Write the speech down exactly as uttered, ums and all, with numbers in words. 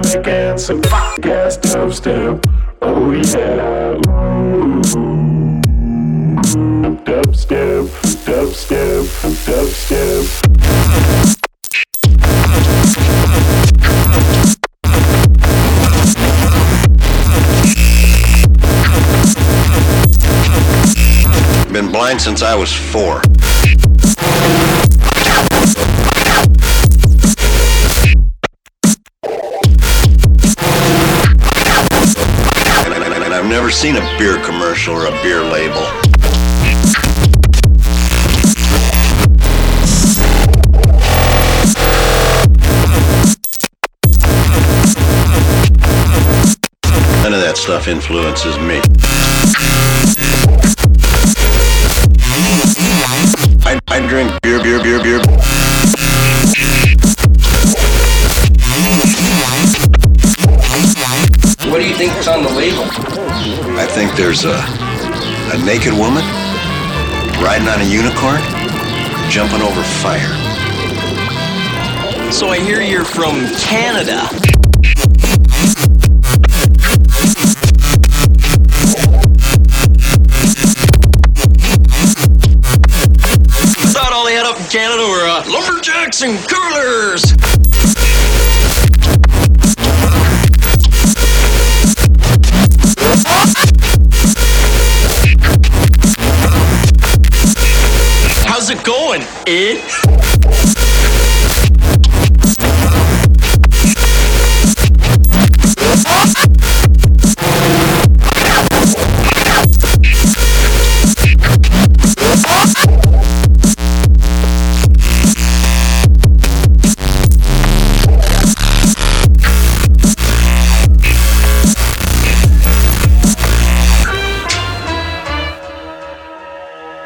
tonic and some funk-ass dubstep. Oh yeah, ooh, dubstep, dubstep, dubstep. Been blind since I was four. And I've never seen a beer commercial or a beer label. None of that stuff influences me. I, I drink beer, beer, beer, beer. What do you think is on the label? I think there's a, a naked woman riding on a unicorn, jumping over fire. So I hear you're from Canada. Thought all they had up in Canada were uh, lumberjacks and curlers. How's it going, eh?